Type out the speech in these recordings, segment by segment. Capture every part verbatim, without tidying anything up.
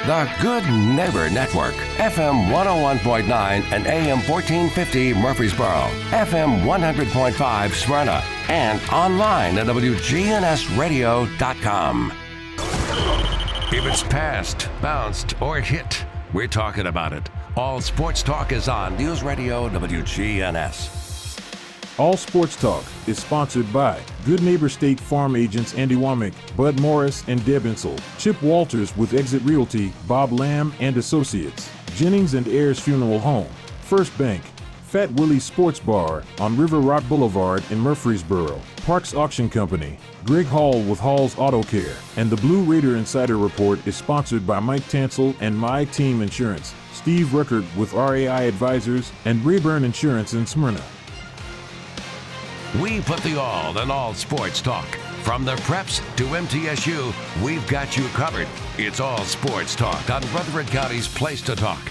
The Good Neighbor Network, F M one oh one point nine and A M fourteen fifty Murfreesboro, F M one hundred point five Smyrna, and online at W G N S radio dot com. If it's passed, bounced, or hit, we're talking about it. All Sports Talk is on News Radio W G N S. All Sports Talk is sponsored by Good Neighbor State Farm agents Andy Womack, Bud Morris, and Deb Insel. Chip Walters with Exit Realty, Bob Lamb and Associates. Jennings and Ayers Funeral Home. First Bank. Fat Willie's Sports Bar on River Rock Boulevard in Murfreesboro. Parks Auction Company. Greg Hall with Hall's Auto Care. And the Blue Raider Insider Report is sponsored by Mike Tansel and My Team Insurance. Steve Ruckert with R A I Advisors and Rayburn Insurance in Smyrna. We put the all in all sports talk. From the Preps to M T S U, we've got you covered. It's All Sports Talk on Rutherford County's Place to Talk.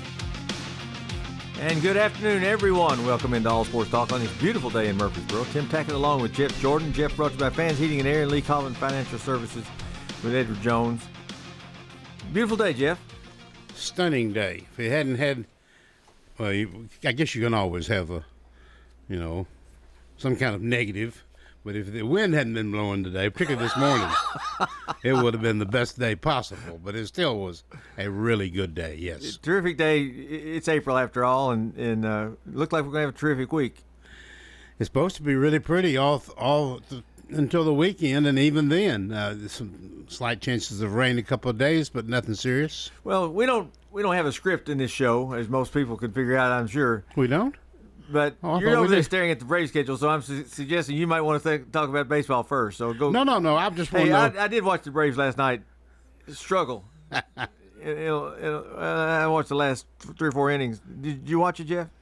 And good afternoon, everyone. Welcome into All Sports Talk on this beautiful day in Murfreesboro. Tim Tackett along with Jeff Jordan. Jeff brought to you by Fans Heating and Air and Lee Collins Financial Services with Edward Jones. Beautiful day, Jeff. Stunning day. If you hadn't had, well, you, I guess you can always have a, you know, some kind of negative, but if the wind hadn't been blowing today, particularly this morning, it would have been the best day possible, but it still was a really good day, yes. Terrific day. It's April after all, and, and uh, looked like we're going to have a terrific week. It's supposed to be really pretty all all th- until the weekend, and even then, uh, there's some slight chances of rain a couple of days, but nothing serious. Well, we don't we don't have a script in this show, as most people can figure out, I'm sure. We don't? But oh, you're over there staring at the Braves schedule, so I'm su- suggesting you might want to th- talk about baseball first. So go. No, no, no. I just want hey, to I, know. I did watch the Braves last night struggle. it, it'll, it'll, uh, I watched the last three or four innings. Did you watch it, Jeff?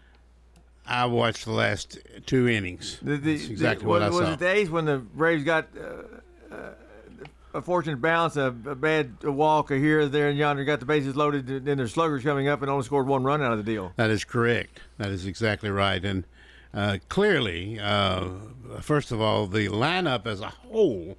I watched the last two innings. The, the, That's exactly the, what was, I saw. Was it the eighth when the Braves got uh, uh, a fortunate bounce, a, a bad walk, a here, there, and yonder, got the bases loaded, then their sluggers coming up and only scored one run out of the deal? That is correct. That is exactly right. And uh, clearly, uh, first of all, the lineup as a whole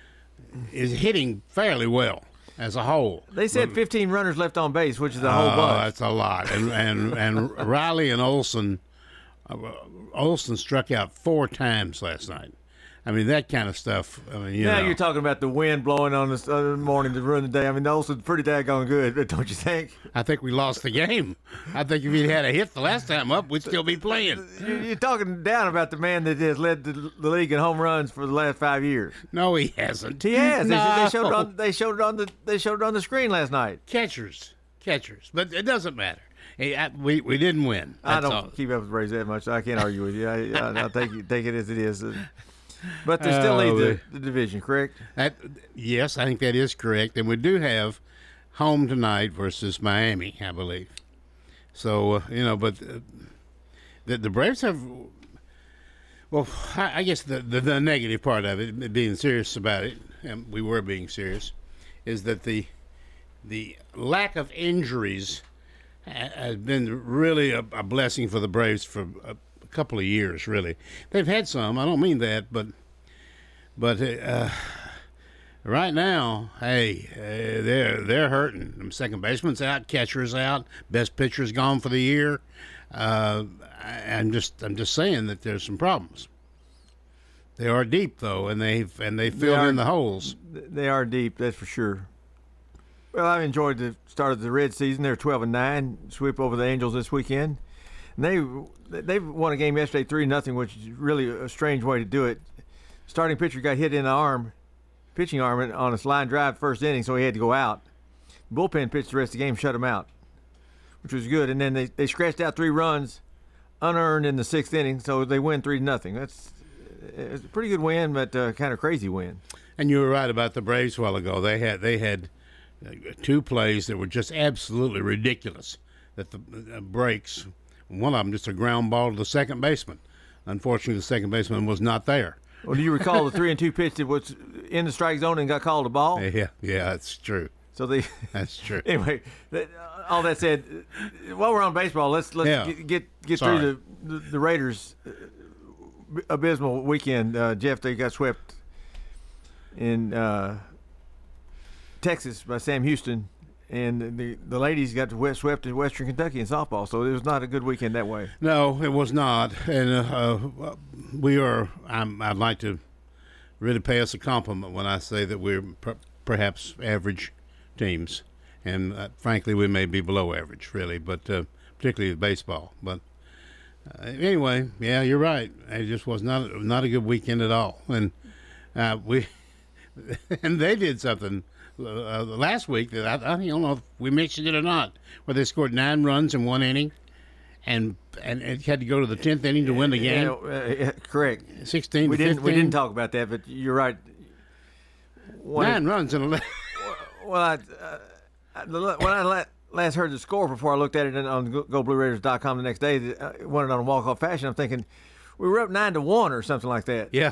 is hitting fairly well as a whole. They said but, fifteen runners left on base, which is a whole uh, bunch. That's a lot. And and, and Riley and Olson, uh, Olson struck out four times last night. I mean, that kind of stuff. I mean, you now know. You're talking about the wind blowing on this other morning to ruin the day. I mean, Olsen's pretty daggone good, don't you think? I think we lost the game. I think if he'd had a hit the last time up, we'd still be playing. You're talking down about the man that has led the league in home runs for the last five years. No, he hasn't. He has. No. They, they showed it on. They showed it on the. They showed it on the screen last night. Catchers, catchers, but it doesn't matter. Hey, I, we we didn't win. That's I don't all. keep up with the Braves that much. So I can't argue with you. I, I, I'll take it, take it as it is. But they still lead the, the division, correct? That, yes, I think that is correct. And we do have home tonight versus Miami, I believe. So, uh, you know, but uh, the, the Braves have, well, I, I guess the, the, the negative part of it, being serious about it, and we were being serious, is that the the lack of injuries has been really a, a blessing for the Braves for a, couple of years, really. They've had some. I don't mean that, but but uh, right now, hey, uh, they're they're hurting. The second baseman's out, catcher's out, best pitcher's gone for the year. Uh, I, I'm just I'm just saying that there's some problems. They are deep though, and they've and they filled are, in the holes. They are deep, that's for sure. Well, I enjoyed the start of the Red season. They're twelve and nine, sweep over the Angels this weekend. And they they won a game yesterday three nothing, which is really a strange way to do it. Starting pitcher got hit in the arm, pitching arm on a line drive first inning, so he had to go out. Bullpen pitched the rest of the game, shut him out, which was good. And then they, they scratched out three runs unearned in the sixth inning, so they win three nothing. That's it's a pretty good win, but uh, kind of crazy win. And you were right about the Braves a while ago. They had they had two plays that were just absolutely ridiculous. That the uh, breaks. One of them just a ground ball to the second baseman. Unfortunately, the second baseman was not there. Well, do you recall the three and two pitch that was in the strike zone and got called a ball? Yeah, yeah, that's true. So they. That's true. Anyway, that, all that said, while we're on baseball, let's let's Yeah. get get, get Sorry. through the, the the Raiders' abysmal weekend. Uh, Jeff, they got swept in uh, Texas by Sam Houston, and the the ladies got to swept in Western Kentucky in softball. So it was not a good weekend that way. No, it was not. And uh, we are. I'm, I'd like to really pay us a compliment when I say that we're per- perhaps average teams, and uh, frankly, we may be below average, really, but uh, particularly with baseball. But uh, anyway, yeah, you're right. It just was not not a good weekend at all, and uh, we and they did something uh, last week that I, I don't know if we mentioned it or not, where they scored nine runs in one inning, and and it had to go to the tenth inning to win the game. Yeah, uh, yeah, correct. Sixteen. We to didn't. fifteen. We didn't talk about that, but you're right. When Nine it, runs in a. well, I, uh, I, when I la- last heard the score before I looked at it on go blue raiders dot com the next day, I won it on a walk-off fashion. I'm thinking we were up nine to one or something like that. Yeah.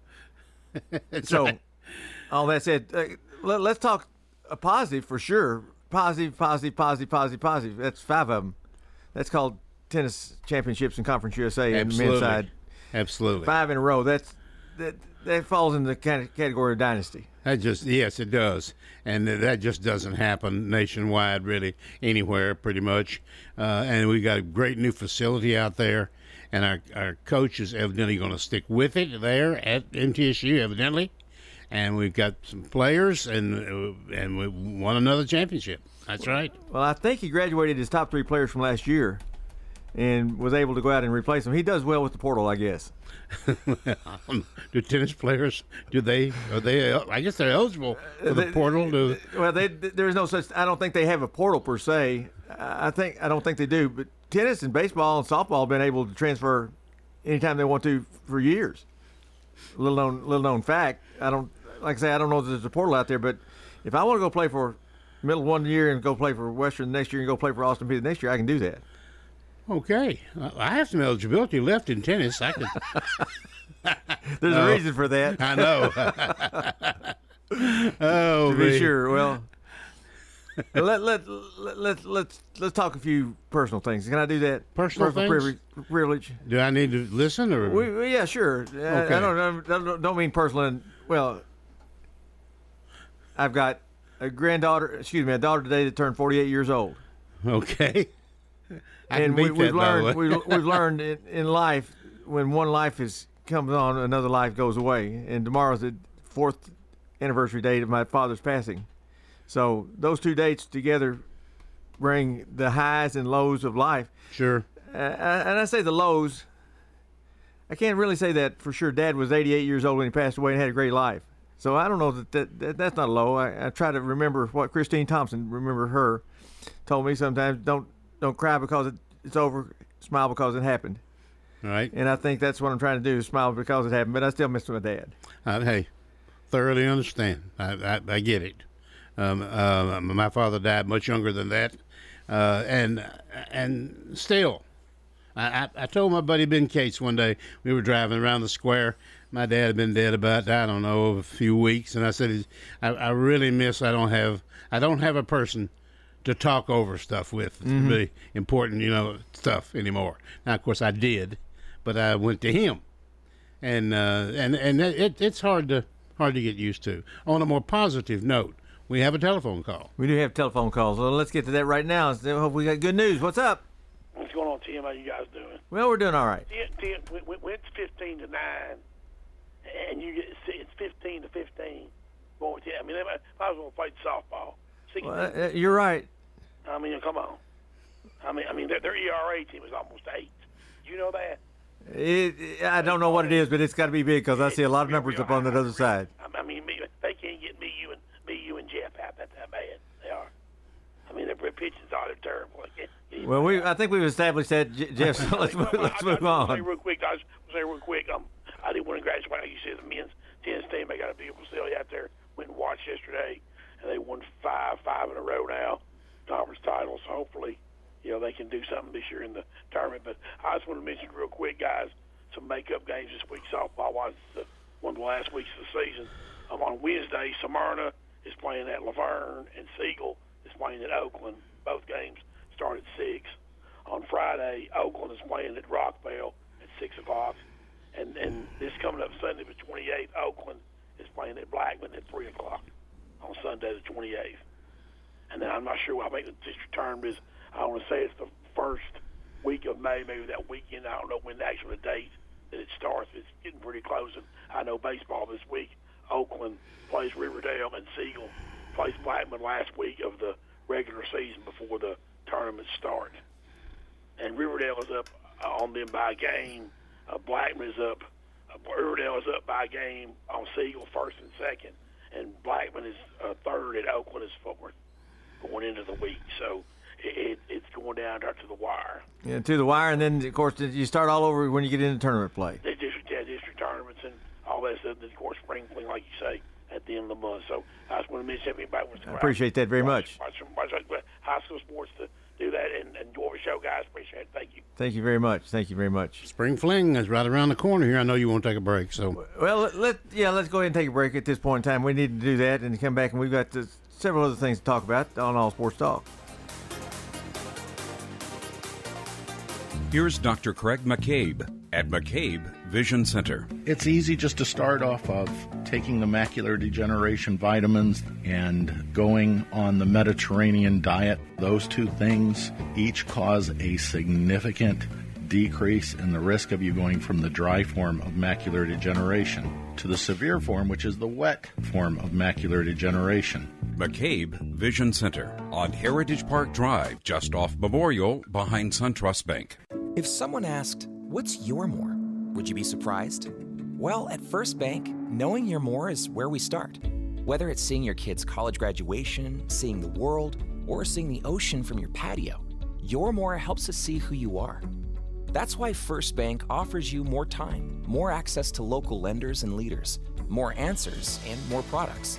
So, right. all that said, uh, let, let's talk a positive for sure. Positive, positive, positive, positive, positive. That's five of them. That's called tennis championships in Conference U S A and the men's side. Absolutely. Five in a row. That's that. That falls in the kind of category of dynasty. That just yes, it does, and that just doesn't happen nationwide, really, anywhere, pretty much. Uh, and we got a great new facility out there, and our our coach is evidently going to stick with it there at M T S U, evidently. And we've got some players, and uh, and we won another championship. That's right. Well, I think he graduated his top three players from last year, and was able to go out and replace them. He does well with the portal, I guess. Do tennis players? Do they? Are they? I guess they're eligible for the They- portal. Do, Well, they, there's no such. I don't think they have a portal per se. I think I don't think they do. But tennis and baseball and softball have been able to transfer anytime they want to for years. Little known, little known fact. I don't like I say I don't know if there's a portal out there, but if I want to go play for Middle one year and go play for Western the next year and go play for Austin Peay the next year, I can do that. okay, I have some eligibility left in tennis. I can. There's No. a reason for that. I know. oh, to be me. sure. Well, let let let let let's let's talk a few personal things. Can I do that? Personal things? privilege. privilege. Do I need to listen or? We, we- yeah, sure. Uh, Okay. I don't, I don't don't mean personal. And, well, I've got a granddaughter. Excuse me, a daughter today that turned forty-eight years old. Okay. I and can we, beat we've that, by the learned way. we, we've learned in, in life when one life is comes on, another life goes away. And tomorrow's the fourth anniversary date of my father's passing. So those two dates together bring the highs and lows of life. Sure. Uh, and I say the lows. I can't really say that for sure. Dad was eighty-eight years old when he passed away and had a great life. So I don't know that, that, that that's not low. I, I try to remember what Christine Thompson, remember her, told me sometimes, don't don't cry because it, it's over, smile because it happened. All right. And I think that's what I'm trying to do, is smile because it happened. But I still miss my dad. Uh, hey, thoroughly understand. I, I, I get it. Um, uh, my father died much younger than that, uh, and and still, I, I, I told my buddy Ben Cates one day, we were driving around the square. My dad had been dead about, I don't know, a few weeks, and I said, I, I really miss. I don't have I don't have a person to talk over stuff with. It's Mm-hmm. really important, you know, stuff anymore. Now, of course, I did, but I went to him. And uh, and and it, it's hard to hard to get used to. On a more positive note, we have a telephone call. We do have telephone calls. Well, let's get to that right now. I hope we got good news. What's up? What's going on, Tim? How you guys doing? Well, we're doing all right. Tim, Tim when, when when it's fifteen to nine, and you get it's fifteen to fifteen. Going with you. I mean, if I was going to play softball, sixteen. Well, uh, you're right. I mean, come on. I mean, I mean, their, their E R A team is almost eight. You know that? It, I don't know what it is, but it's got to be big because I see a lot of numbers up on that other side. I mean, me, they can't get me, you, and me, you, and Jeff out. That's how bad they are. I mean, their pitching's all they're terrible. They can't get anybody Well, we out. I think we've established that, J- Jeff. So let's move, let's I, move I, I'll say on. real quick, guys. I'll say real quick. Um, I did want to congratulate, like you said, the men's tennis team. They got a beautiful facility out there. Went and watched yesterday, and they won five, five in a row now, conference titles. So hopefully, you know, they can do something this year in the tournament. But I just want to mention real quick, guys, some makeup games this week. Softball was the, one of the last weeks of the season. Um, on Wednesday, Smyrna is playing at Laverne, and Siegel is playing at Oakland. Both games start at six. On Friday, Oakland is playing at Rockville at six o'clock. And, and this coming up Sunday, the twenty-eighth, Oakland is playing at Blackman at three o'clock on Sunday the twenty-eighth. and then I'm not sure. I think the district tournament is. I want to say it's the first week of May, maybe that weekend. I don't know when the actual date that it starts. It's getting pretty close. And I know baseball this week. Oakland plays Riverdale, and Siegel plays Blackman last week of the regular season before the tournament start. And Riverdale is up on them by a game. Uh, Blackman is up. Uh, Riverdale is up by a game on Siegel first and second, and Blackman is uh, third, and Oakland is fourth going into the week. So it, it's going down there to the wire. Yeah, to the wire, and then of course you start all over when you get into tournament play. The district, yeah, district tournaments and all that stuff. And of course, spring fling, like you say, at the end of the month. So I just want to mention everybody wants to. I appreciate that very watch, much. Watch, watch, watch high school sports to do that and, and enjoy the show, guys. Appreciate it. Thank you. Thank you very much. Thank you very much. Spring fling is right around the corner here. I know you want to take a break, so. Well, let, let yeah, let's go ahead and take a break at this point in time. We need to do that and come back, and we've got to, several other things to talk about on All Sports Talk. Here's Doctor Craig McCabe at McCabe Vision Center. It's easy just to start off of taking the macular degeneration vitamins and going on the Mediterranean diet. Those two things each cause a significant decrease in the risk of you going from the dry form of macular degeneration to the severe form, which is the wet form of macular degeneration. McCabe Vision Center on Heritage Park Drive, just off Memorial, behind SunTrust Bank. If someone asked, "What's your more?" would you be surprised? Well, at First Bank, knowing your more is where we start. Whether it's seeing your kid's college graduation, seeing the world, or seeing the ocean from your patio, your more helps us see who you are. That's why First Bank offers you more time, more access to local lenders and leaders, more answers, and more products.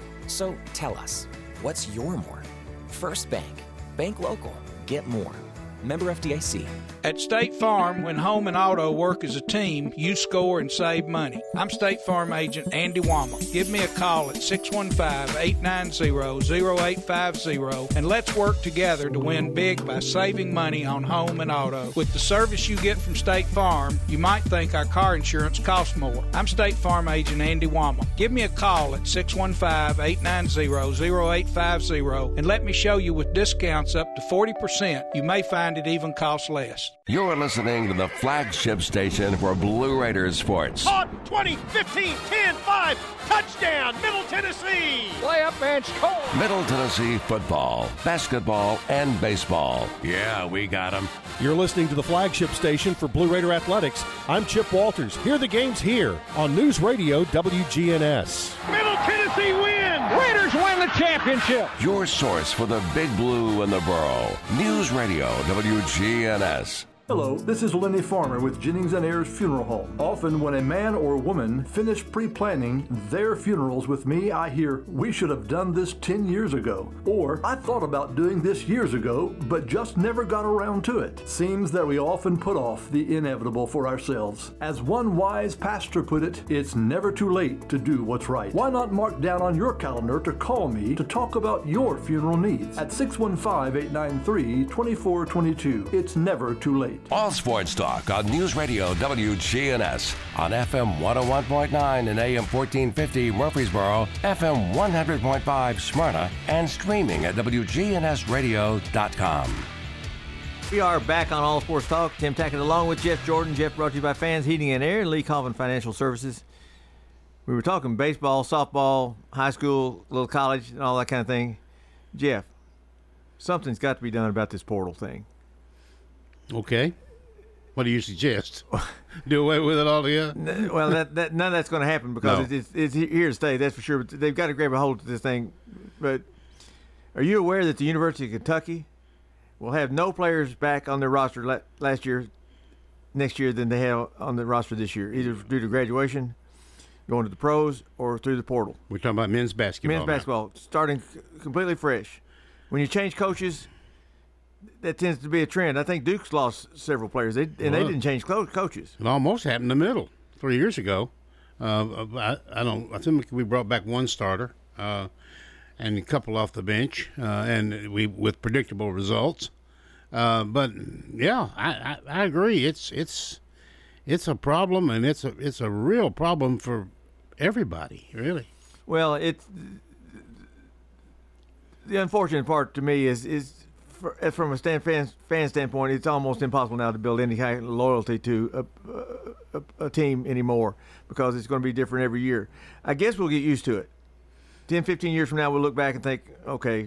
So tell us, what's your more? First Bank. Bank local. Get more. Member F D I C. At State Farm, when home and auto work as a team, you score and save money. I'm State Farm agent Andy Womack. Give me a call at six one five, eight nine zero, zero eight five zero and let's work together to win big by saving money on home and auto. With the service you get from State Farm, you might think our car insurance costs more. I'm State Farm agent Andy Womack. Give me a call at six one five, eight nine zero, zero eight five zero and let me show you with discounts up to forty percent. You may find it even costs less. You're listening to the flagship station for Blue Raiders sports. Caught, twenty, fifteen, ten, five, touchdown, Middle Tennessee. Play up and score. Middle Tennessee football, basketball, and baseball. Yeah, we got them. You're listening to the flagship station for Blue Raider Athletics. I'm Chip Walters. Hear the games here on News Radio W G N S. Middle Tennessee win. Raiders win the championship. Your source for the Big Blue and the Borough. News Radio W G N S. Hello, this is Lenny Farmer with Jennings and Ayers Funeral Home. Often when a man or woman finish pre-planning their funerals with me, I hear, "We should have done this ten years ago." Or, "I thought about doing this years ago, but just never got around to it." Seems that we often put off the inevitable for ourselves. As one wise pastor put it, it's never too late to do what's right. Why not mark down on your calendar to call me to talk about your funeral needs at six one five, eight nine three, two four two two. It's never too late. All Sports Talk on News Radio W G N S on F M one oh one point nine and A M fourteen fifty Murfreesboro, F M one hundred point five Smyrna, and streaming at W G N S radio dot com. We are back on All Sports Talk. Tim Tackett along with Jeff Jordan. Jeff brought to you by Fans Heating and Air and Lee Colvin Financial Services. We were talking baseball, softball, high school, little college, and all that kind of thing. Jeff, something's got to be done about this portal thing. Okay. What do you suggest? Do away with it altogether? Well, that, that, none of that's going to happen because No. it's, it's, it's here to stay, that's for sure. But they've got to grab a hold of this thing. But are you aware that the University of Kentucky will have no players back on their roster la- last year, next year than they have on the roster this year, either due to graduation, going to the pros, or through the portal? We're talking about men's basketball. Men's now. basketball, starting c- completely fresh. When you change coaches, that tends to be a trend. I think Duke's lost several players, they, and Well, they didn't change co- coaches. It almost happened in the middle three years ago. Uh, I, I don't. I think we brought back one starter uh, and a couple off the bench, uh, and we with predictable results. Uh, but yeah, I, I, I agree. It's it's it's a problem, and it's a it's a real problem for everybody, really. Well, it's the unfortunate part to me is is for, from a stand, fan, fan standpoint, it's almost impossible now to build any kind of loyalty to a, a, a team anymore because it's going to be different every year. I guess we'll get used to it. ten, fifteen years from now, we'll look back and think, okay,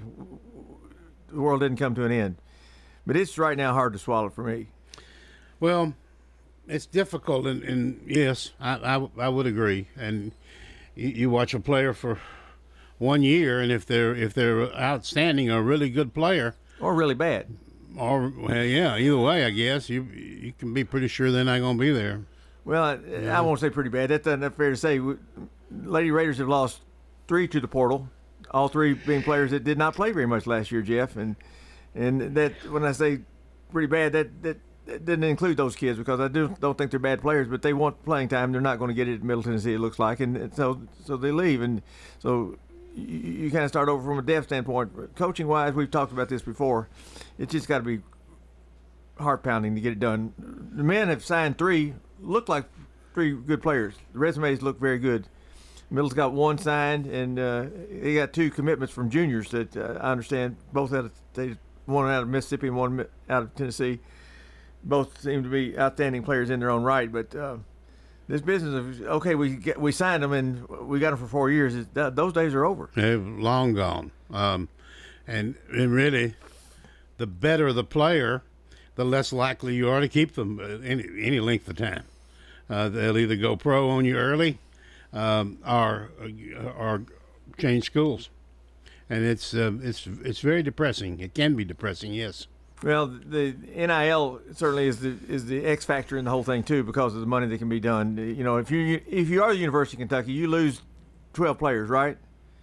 the world didn't come to an end. But it's right now hard to swallow for me. Well, it's difficult, and, and yes, I, I, I would agree. And you, you watch a player for one year, and if they're if they're outstanding or a really good player, or really bad, or well, yeah, either way, I guess you you can be pretty sure they're not going to be there. Well, I, yeah. I won't say pretty bad. That's not fair to say. Lady Raiders have lost three to the portal, all three being players that did not play very much last year, Jeff. And and that when I say pretty bad, that that. It didn't include those kids because I do don't think they're bad players, but they want playing time. They're not going to get it at Middle Tennessee, it looks like, and so so they leave, and so you, you kind of start over from a depth standpoint. Coaching wise, we've talked about this before. It's just got to be heart pounding to get it done. The men have signed three, look like three good players. The resumes look very good. Middle's got one signed, and uh, they got two commitments from juniors that uh, I understand both out of they one out of Mississippi and one out of Tennessee. Both seem to be outstanding players in their own right, but uh, this business of okay, we get, we signed them and we got them for four years. Is, that, those days are over. They're long gone. Um, and, and really, the better the player, the less likely you are to keep them any any length of time. Uh, they'll either go pro on you early, um, or or change schools, and it's uh, it's it's very depressing. It can be depressing, yes. Well, the N I L certainly is the is the X factor in the whole thing too, because of the money that can be done. You know, if you if you are the University of Kentucky, you lose twelve players, right?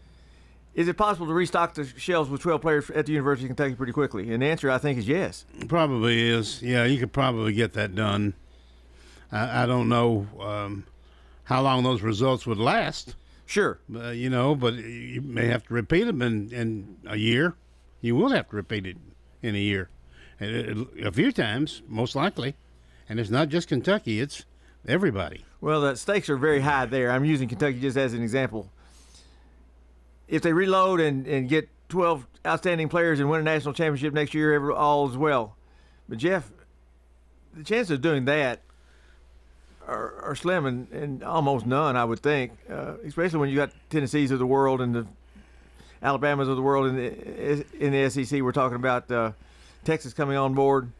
Is it possible to restock the shelves with twelve players at the University of Kentucky pretty quickly? And the answer, I think, is yes. Probably is. Yeah, you could probably get that done. I, I don't know um, how long those results would last. Sure. Uh, you know, but you may have to repeat them in, in a year. You will have to repeat it in a year. A few times, most likely. And it's not just Kentucky, it's everybody. Well, the stakes are very high there. I'm using Kentucky just as an example. If they reload and, and get twelve outstanding players and win a national championship next year, every, all is well. But, Jeff, the chances of doing that are, are slim and, and almost none, I would think, uh, especially when you got Tennessees of the world and the Alabamas of the world in the, in the S E C. We're talking about uh, – Texas coming on board.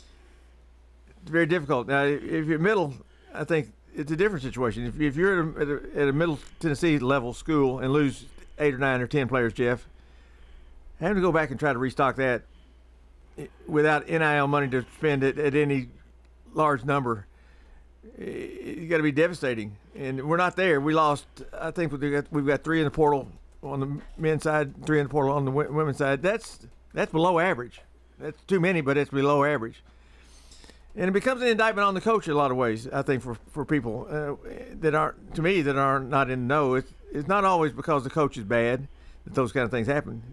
It's very difficult. Now, if you're middle, I think it's a different situation. If, if you're at a, at a middle Tennessee level school and lose eight or nine or ten players, Jeff, having to go back and try to restock that without N I L money to spend at, at any large number, you got to be devastating. And we're not there. We lost, I think we've got, we've got three in the portal on the men's side, three in the portal on the women's side. That's that's below average. That's too many, but it's below average. And it becomes an indictment on the coach in a lot of ways, I think, for, for people uh, that aren't, to me, that are not in the know. It's, it's not always because the coach is bad that those kind of things happen.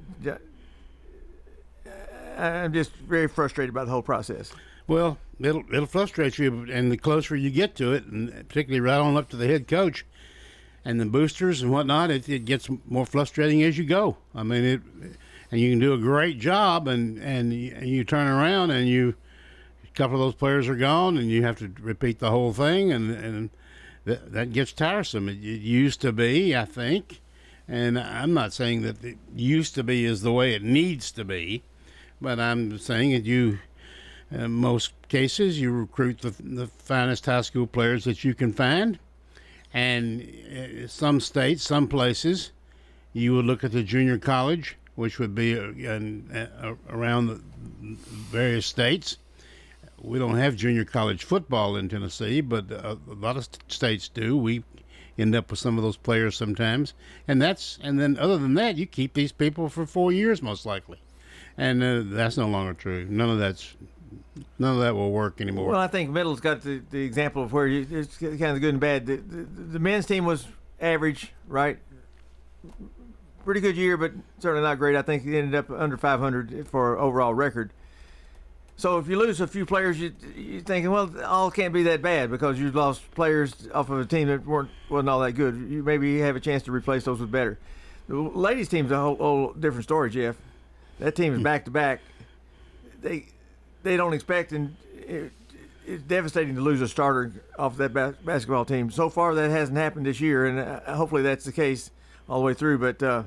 I'm just very frustrated by the whole process. Well, it'll it'll frustrate you, and the closer you get to it, and particularly right on up to the head coach and the boosters and whatnot, it, it gets more frustrating as you go. I mean, it... And you can do a great job, and, and you turn around and you, a couple of those players are gone, and you have to repeat the whole thing, and and that that gets tiresome. It, it used to be, I think, and I'm not saying that it used to be is the way it needs to be, but I'm saying that you, in most cases, you recruit the the finest high school players that you can find, and some states, some places, you would look at the junior college, which would be in, uh, around the various states. We don't have junior college football in Tennessee, but uh, a lot of st- states do. We end up with some of those players sometimes, and that's and then other than that, you keep these people for four years most likely, and uh, that's no longer true. None of that's none of that will work anymore. Well, I think Middle's got the, the example of where you, it's kind of the good and bad. The, the, the men's team was average, right? Pretty good year, but certainly not great. I think he ended up under five hundred for overall record. So if you lose a few players, you, you're thinking, well, all can't be that bad because you've lost players off of a team that weren't wasn't all that good. You maybe have a chance to replace those with better. The ladies' team's a whole, whole different story, Jeff. that team is back to back. They they don't expect, and it, it's devastating to lose a starter off that bas- basketball team. So far, that hasn't happened this year, and uh, hopefully that's the case all the way through. But uh,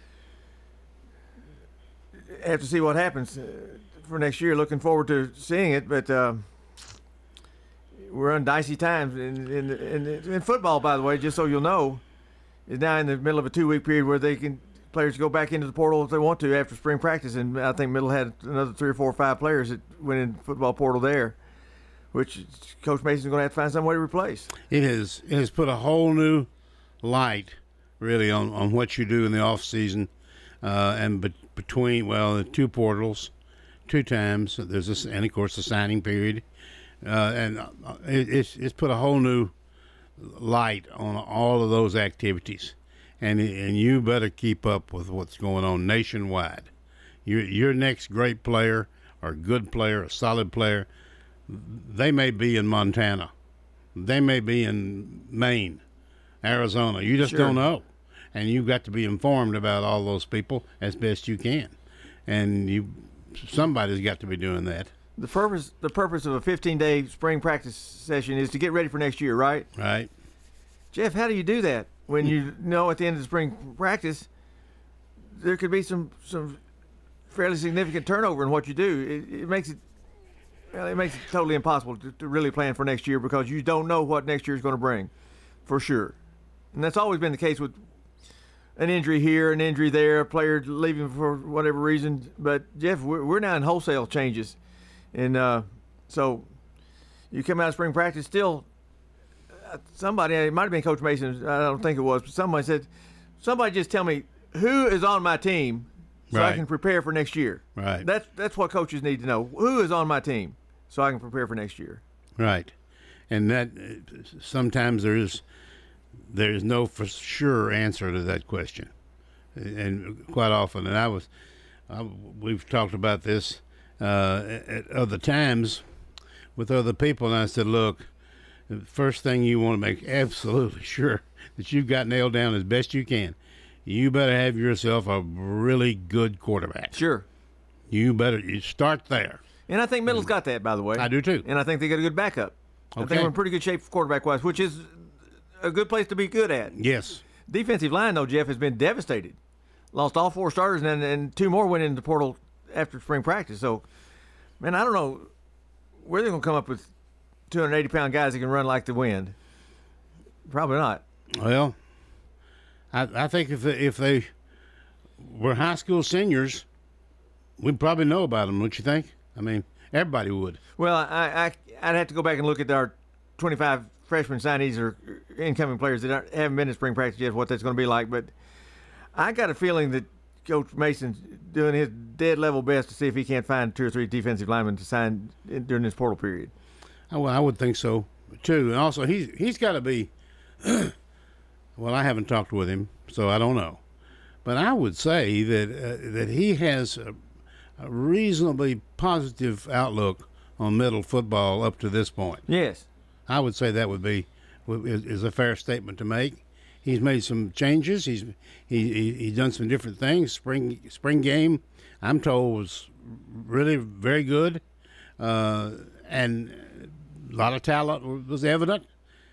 have to see what happens uh, for next year. Looking forward to seeing it, but uh, we're on dicey times. In, in, in, in football, by the way, just so you'll know, is now in the middle of a two-week period where they can players go back into the portal if they want to after spring practice, and I think Middle had another three or four or five players that went in the football portal there, which Coach Mason's going to have to find some way to replace. It has it has put a whole new light, really, on, on what you do in the off season, uh, and be, between well the two portals, two times. There's this, and of course the signing period, uh, and it, it's it's put a whole new light on all of those activities. And and you better keep up with what's going on nationwide. Your your next great player or good player, a solid player, they may be in Montana, they may be in Maine, Arizona. You just Sure. don't know, and you've got to be informed about all those people as best you can. And you, somebody's got to be doing that. The purpose the purpose of a fifteen-day spring practice session is to get ready for next year, right? Right. Jeff, how do you do that when you know at the end of the spring practice there could be some some fairly significant turnover in what you do? It, it makes it well, it makes it totally impossible to, to really plan for next year because you don't know what next year is going to bring, for sure. And that's always been the case with an injury here, an injury there, a player leaving for whatever reason. But Jeff, we're, we're now in wholesale changes, and uh, so you come out of spring practice still. Somebody, it might have been Coach Mason, I don't think it was, but somebody said, somebody just tell me who is on my team so Right. I can prepare for next year. Right. That's that's what coaches need to know. Who is on my team so I can prepare for next year. Right, and that uh, sometimes there is there is no for sure answer to that question, and quite often, and I was I, we've talked about this uh, at other times with other people, and I said, look, the first thing you want to make absolutely sure that you've got nailed down as best you can. You better have yourself a really good quarterback. Sure. You better you start there. And I think Middle's got that, by the way. I do too. And I think they got a good backup. I Okay. think we're in pretty good shape quarterback-wise, which is a good place to be good at. Yes. Defensive line, though, Jeff, has been devastated. Lost all four starters, and, and two more went into the portal after spring practice. So, man, I don't know where they're going to come up with two hundred eighty pound guys that can run like the wind. Probably not. Well, I, I think if they, if they were high school seniors, we'd probably know about them, don't you think? I mean, everybody would. Well, I, I, I'd have to go back and look at our twenty-five freshman signees or incoming players that aren't, haven't been in spring practice yet, what that's going to be like. But I got a feeling that Coach Mason's doing his dead level best to see if he can't find two or three defensive linemen to sign in, during this portal period. Oh, well, I would think so, too. And also, he's, he's got to be – well, I haven't talked with him, so I don't know. But I would say that uh, that he has a, a reasonably positive outlook on middle football up to this point. Yes. I would say that would be is, is a fair statement to make. He's made some changes. He's he, he he's done some different things. Spring spring game, I'm told, was really very good, uh, and a lot of talent was evident.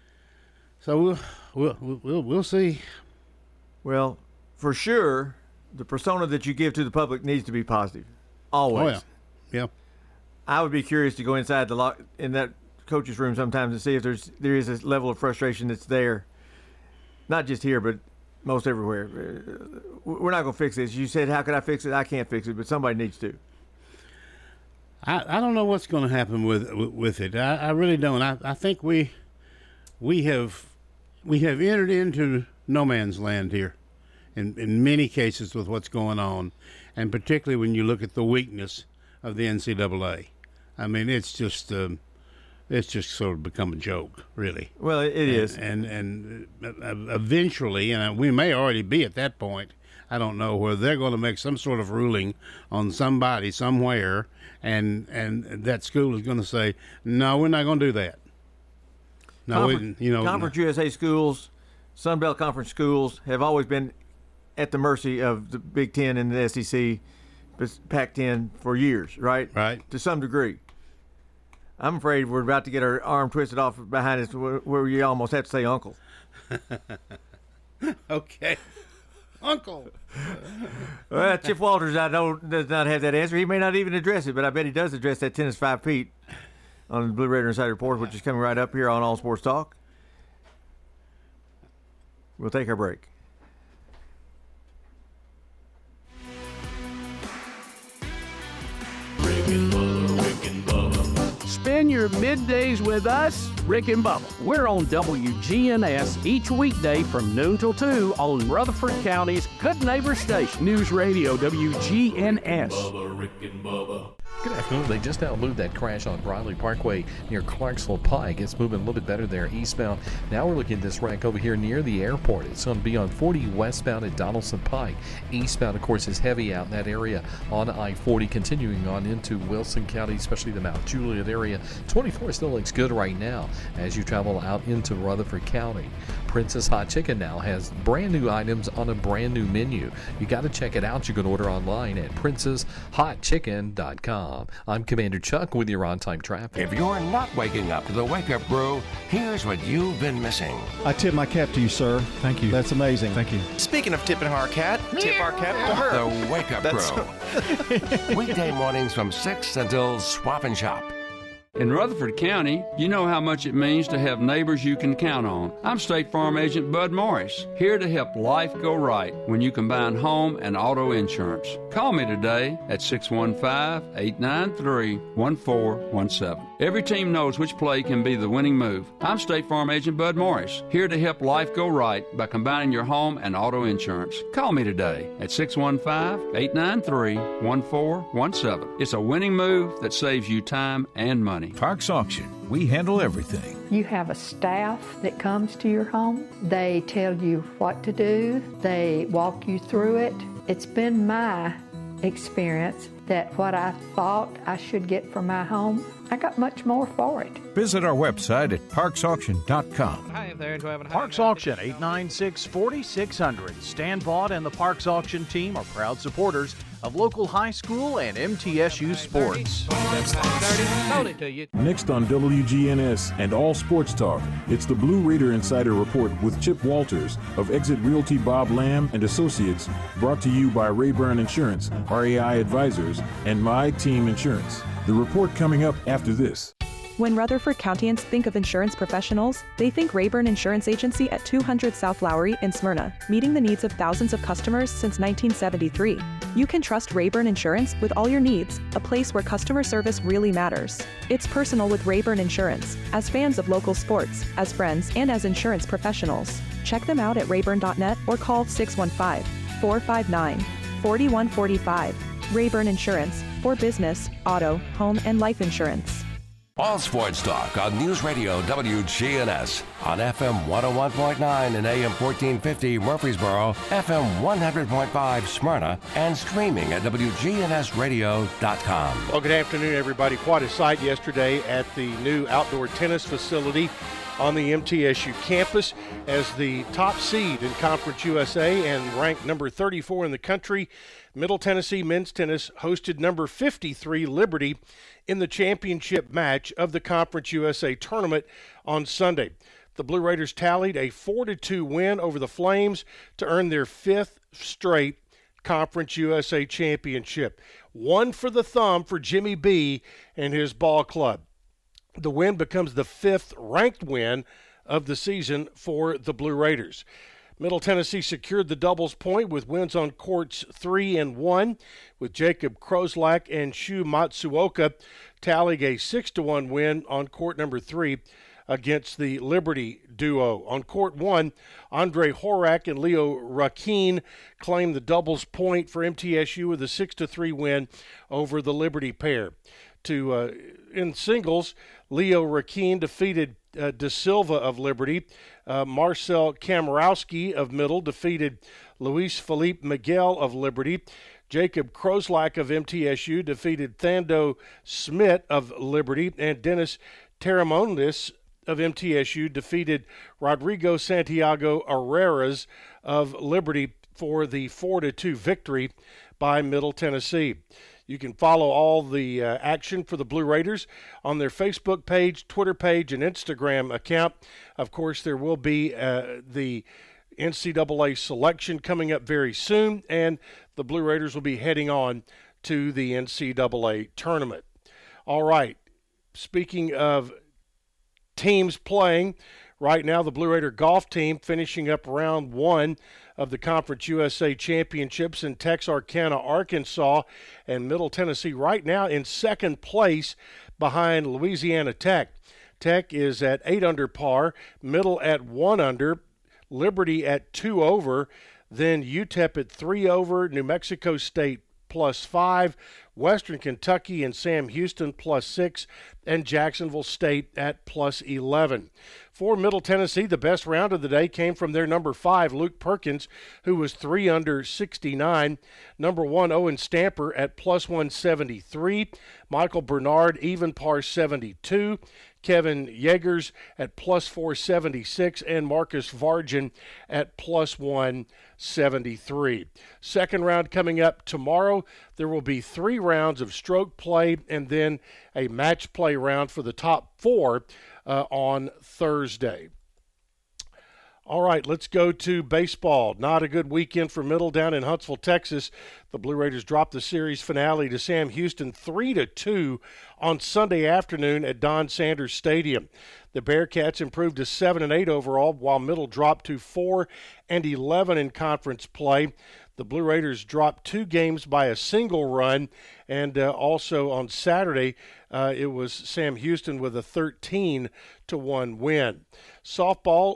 So we'll we'll we'll, we'll see. Well, for sure, the persona that you give to the public needs to be positive, always. Oh yeah, yeah. I would be curious to go inside the lock in that coach's room sometimes and see if there's there is a level of frustration that's there, not just here but most everywhere. We're not going to fix this. You said, "How could I fix it?" I can't fix it, but somebody needs to. I, I don't know what's going to happen with with it. I, I really don't. I, I think we we have we have entered into no man's land here, in in many cases with what's going on, and particularly when you look at the weakness of the N C double A. I mean, it's just um, it's just sort of become a joke, really. Well, it, it and, is, and and uh, eventually, and we may already be at that point. I don't know where they're going to make some sort of ruling on somebody somewhere, and and that school is going to say, no, we're not going to do that. No, Conference, we, you know, Conference U S A schools, Sun Belt Conference schools have always been at the mercy of the Big Ten and the S E C, Pac ten for years, right? Right. To some degree. I'm afraid we're about to get our arm twisted off behind us where, where you almost have to say uncle. Okay. Uncle. Well, Chip Walters, I know, does not have that answer. He may not even address it, but I bet he does address that tennis five feet on the Blue Raider Insider Report, which is coming right up here on All Sports Talk. We'll take our break. Rick and Bubba, Rick and Bubba. Spend your middays with us, Rick and Bubba. We're on W G N S each weekday from noon till two on Rutherford County's Good Neighbor Station. News Radio W G N S. Bubba, Rick and Bubba. Good afternoon. They just now moved that crash on Briley Parkway near Clarksville Pike. It's moving a little bit better there eastbound. Now we're looking at this wreck over here near the airport. It's going to be on forty westbound at Donaldson Pike. Eastbound, of course, is heavy out in that area on I forty, continuing on into Wilson County, especially the Mount Juliet area. twenty-four still looks good right now as you travel out into Rutherford County. Princess Hot Chicken now has brand new items on a brand new menu. You got to check it out. You can order online at princess hot chicken dot com. I'm Commander Chuck with your on-time traffic. If you're not waking up to the Wake Up Brew, here's what you've been missing. I tip my cap to you, sir. Thank you. That's amazing. Thank you. Speaking of tipping our cat, tip our cap to her. The Wake Up Brew. Weekday mornings from six until Swap and Shop. In Rutherford County, you know how much it means to have neighbors you can count on. I'm State Farm Agent Bud Morris, here to help life go right when you combine home and auto insurance. Call me today at six one five, eight nine three, one four one seven. Every team knows which play can be the winning move. I'm State Farm Agent Bud Morris, here to help life go right by combining your home and auto insurance. Call me today at six one five, eight nine three, one four one seven. It's a winning move that saves you time and money. Parks Auction. We handle everything. You have a staff that comes to your home. They tell you what to do. They walk you through it. It's been my experience that what I thought I should get for my home, I got much more for it. Visit our website at parks auction dot com. Hi there, Parks Auction, eight nine six, four six zero zero. Stan Vaught and the Parks Auction team are proud supporters of local high school and M T S U sports. Next on W G N S and All Sports Talk, it's the Blue Raider Insider Report with Chip Walters of Exit Realty Bob Lamb and Associates, brought to you by Rayburn Insurance, R A I Advisors, and My Team Insurance. The report coming up after this. When Rutherford Countyans think of insurance professionals, they think Rayburn Insurance Agency at two hundred South Lowry in Smyrna, meeting the needs of thousands of customers since nineteen seventy-three. You can trust Rayburn Insurance with all your needs, a place where customer service really matters. It's personal with Rayburn Insurance, as fans of local sports, as friends, and as insurance professionals. Check them out at rayburn dot net or call six one five, four five nine, four one four five. Rayburn Insurance, for business, auto, home, and life insurance. All Sports Talk on News Radio W G N S on F M one oh one point nine and A M fourteen fifty Murfreesboro, F M one hundred point five Smyrna, and streaming at W G N S radio dot com. Well, good afternoon, everybody. Quite a sight yesterday at the new outdoor tennis facility on the M T S U campus as the top seed in Conference U S A and ranked number thirty-four in the country. Middle Tennessee men's tennis hosted number fifty-three Liberty in the championship match of the Conference U S A tournament on Sunday. The Blue Raiders tallied a four to two win over the Flames to earn their fifth straight Conference U S A championship. One for the thumb for Jimmy B and his ball club. The win becomes the fifth ranked win of the season for the Blue Raiders. Middle Tennessee secured the doubles point with wins on courts three and one, with Jacob Kroslak and Shu Matsuoka tallying a six to one win on court number three against the Liberty duo. On court one, Andre Horak and Leo Rakin claimed the doubles point for M T S U with a six to three win over the Liberty pair. To uh, in singles, Leo Rakin defeated uh, De Silva of Liberty. Uh, Marcel Kamrowski of Middle defeated Luis Felipe Miguel of Liberty. Jacob Kroslak of M T S U defeated Thando Smith of Liberty. And Dennis Taramonis of M T S U defeated Rodrigo Santiago Herreras of Liberty for the four to two victory. by Middle Tennessee. You can follow all the uh, action for the Blue Raiders on their Facebook page, Twitter page, and Instagram account. Of course, there will be uh, the N C double A selection coming up very soon, and the Blue Raiders will be heading on to the N C double A tournament. All right, speaking of teams playing, right now the Blue Raider golf team finishing up round one of the Conference U S A Championships in Texarkana, Arkansas, and Middle Tennessee right now in second place behind Louisiana Tech. Tech is at eight under par, Middle at one under, Liberty at two over, then U T E P at three over, New Mexico State plus five, Western Kentucky and Sam Houston plus six, and Jacksonville State at plus eleven. For Middle Tennessee, the best round of the day came from their number five, Luke Perkins, who was three under sixty-nine. Number one, Owen Stamper at plus one seventy-three. Michael Bernard, even par seventy-two. Kevin Yeagers at plus four seventy-six, and Marcus Vargin at plus one seventy-three. Second round coming up tomorrow. There will be three rounds of stroke play and then a match play round for the top four uh, on Thursday. All right, let's go to baseball. Not a good weekend for Middle down in Huntsville, Texas. The Blue Raiders dropped the series finale to Sam Houston three to two on Sunday afternoon at Don Sanders Stadium. The Bearcats improved to seven and eight overall, while Middle dropped to four and eleven in conference play. The Blue Raiders dropped two games by a single run, and uh, also on Saturday uh, it was Sam Houston with a thirteen to one win. Softball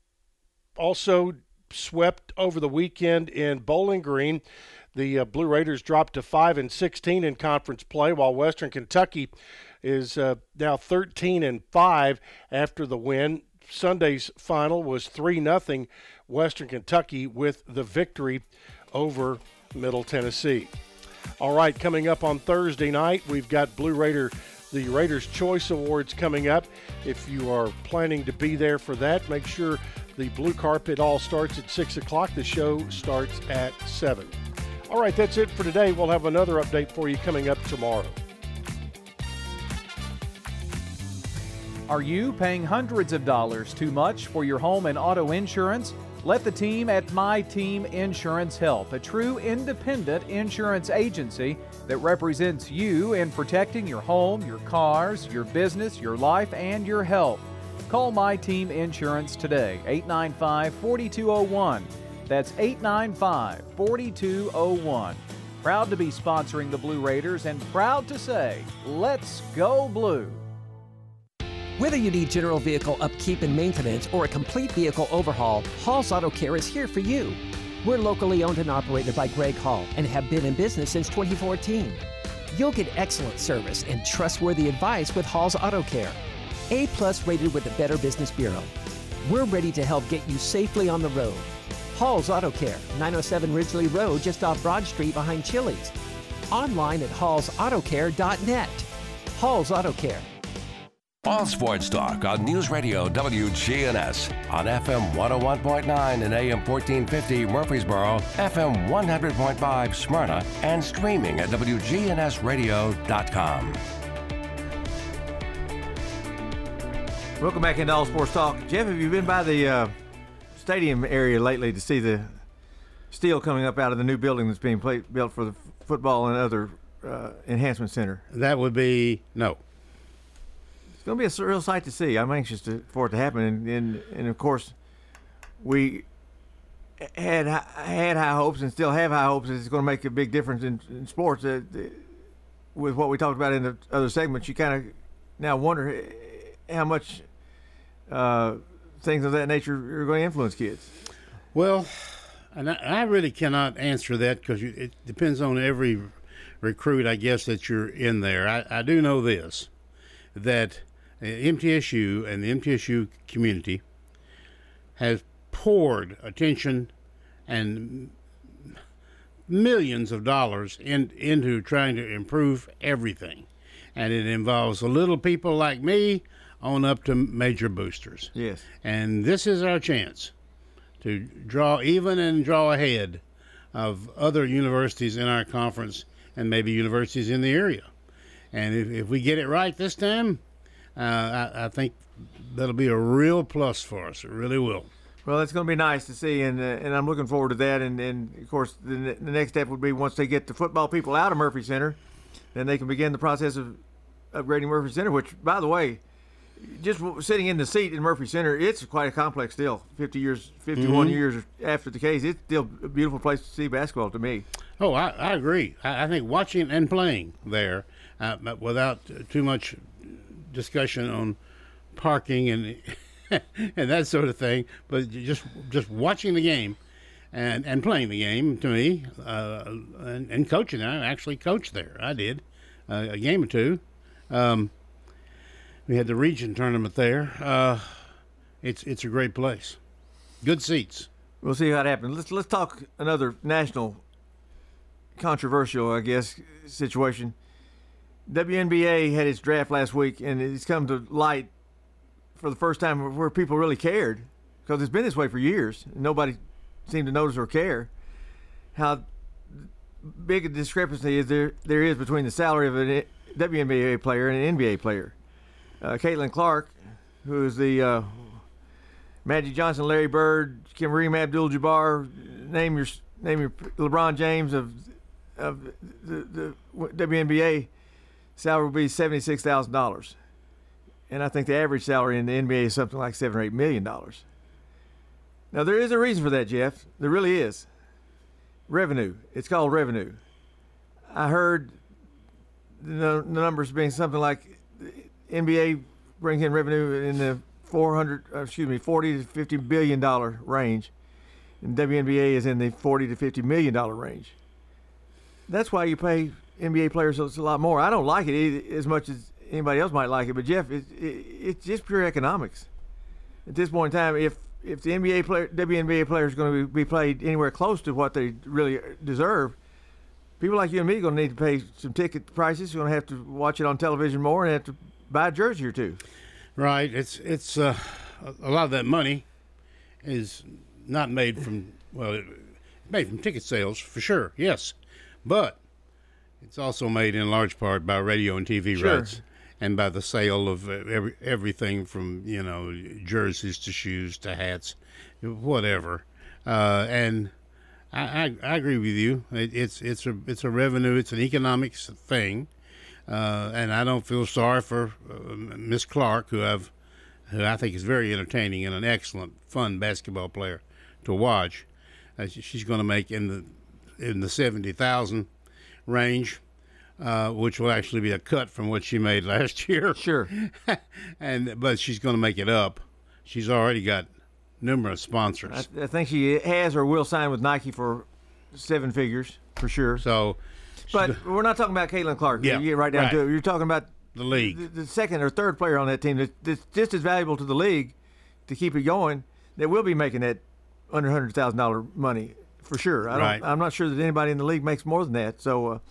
also swept over the weekend in Bowling Green. The uh, Blue Raiders dropped to five and sixteen in conference play, while Western Kentucky is uh, now thirteen and five after the win. Sunday's final was three nothing Western Kentucky with the victory over Middle Tennessee. All right, coming up on Thursday night, we've got Blue Raider, the Raiders' Choice Awards coming up. If you are planning to be there for that, make sure the blue carpet all starts at six o'clock. The show starts at seven. All right, that's it for today. We'll have another update for you coming up tomorrow. Are you paying hundreds of dollars too much for your home and auto insurance? Let the team at My Team Insurance help, a true independent insurance agency that represents you in protecting your home, your cars, your business, your life, and your health. Call My Team Insurance today, eight nine five, four two zero one. That's eight nine five, four two zero one. Proud to be sponsoring the Blue Raiders and proud to say, let's go Blue. Whether you need general vehicle upkeep and maintenance or a complete vehicle overhaul, Hall's Auto Care is here for you. We're locally owned and operated by Greg Hall and have been in business since twenty fourteen. You'll get excellent service and trustworthy advice with Hall's Auto Care. A plus rated with the Better Business Bureau. We're ready to help get you safely on the road. Hall's Auto Care, nine oh seven Ridgely Road, just off Broad Street behind Chili's. Online at halls auto care dot net. Hall's Auto Care. All Sports Talk on News Radio W G N S on F M one oh one point nine and A M fourteen fifty Murfreesboro, F M one hundred point five Smyrna, and streaming at W G N S radio dot com. Welcome back into All Sports Talk. Jeff, have you been by the uh, stadium area lately to see the steel coming up out of the new building that's being play, built for the f- football and other uh, enhancement center? That would be no. It's going to be a real sight to see. I'm anxious to, for it to happen, and, and and of course, we had had high hopes and still have high hopes that it's going to make a big difference in, in sports. Uh, with what we talked about in the other segments, you kind of now wonder how much uh, things of that nature are going to influence kids. Well, and I, I really cannot answer that because it depends on every recruit, I guess, that you're in there. I, I do know this, that M T S U and the M T S U community has poured attention and millions of dollars in, into trying to improve everything. And it involves the little people like me on up to major boosters. Yes. And this is our chance to draw even and draw ahead of other universities in our conference and maybe universities in the area. And if, if we get it right this time, uh, I, I think that'll be a real plus for us. It really will. Well, it's going to be nice to see, and uh, and I'm looking forward to that. And, and of course, the, the next step would be once they get the football people out of Murphy Center, then they can begin the process of upgrading Murphy Center, which, by the way, just sitting in the seat in Murphy Center, it's quite a complex deal. fifty years, fifty-one Mm-hmm. years after the case, it's still a beautiful place to see basketball to me. Oh, I, I agree. I, I think watching and playing there, uh, without too much discussion on parking and and that sort of thing, but just just watching the game and, and playing the game, to me, uh, and, and coaching. I actually coached there. I did uh, a game or two. Um, we had the region tournament there. Uh, it's it's a great place. Good seats. We'll see how it happens. Let's let's talk another national controversial, I guess, situation. W N B A had its draft last week, and it's come to light for the first time where people really cared, because it's been this way for years. And nobody seemed to notice or care how big a discrepancy is there there is between the salary of a W N B A player and an N B A player. Uh, Caitlin Clark, who is the uh, Magic Johnson, Larry Bird, Kareem Abdul-Jabbar, name your name your LeBron James of of the, the W N B A salary will be seventy-six thousand dollars. And I think the average salary in the N B A is something like seven or eight million dollars. Now there is a reason for that, Jeff. There really is. Revenue. It's called revenue. I heard the, the numbers being something like N B A brings in revenue in the four hundred, uh, excuse me, forty to fifty billion dollar range, and W N B A is in the forty to fifty million dollar range. That's why you pay N B A players a lot more. I don't like it either, as much as anybody else might like it, but Jeff, it, it, it's just pure economics. At this point in time, if if the N B A player, W N B A player is going to be played anywhere close to what they really deserve, people like you and me are going to need to pay some ticket prices. You're going to have to watch it on television more and have to buy a jersey or two. Right. It's it's uh, a lot of that money is not made from well, it, made from ticket sales for sure. Yes, but it's also made in large part by radio and T V Sure. rights. And by the sale of every, everything from, you know, jerseys to shoes to hats, whatever. Uh, and I, I, I agree with you. It, it's it's a it's a revenue. It's an economics thing. Uh, and I don't feel sorry for uh, Miss Clark, who I've who I think is very entertaining and an excellent, fun basketball player to watch. Uh, she's going to make in the in the seventy thousand range. Uh, which will actually be a cut from what she made last year. Sure. and but she's going to make it up. She's already got numerous sponsors. I, I think she has or will sign with Nike for seven figures for sure. So, but we're not talking about Caitlin Clark. Yeah, you get right down right. to it. You're talking about the league, the, the second or third player on that team that, that's just as valuable to the league to keep it going. That will be making that under hundred thousand dollar money for sure. I don't, Right. I'm not sure that anybody in the league makes more than that. So. Uh,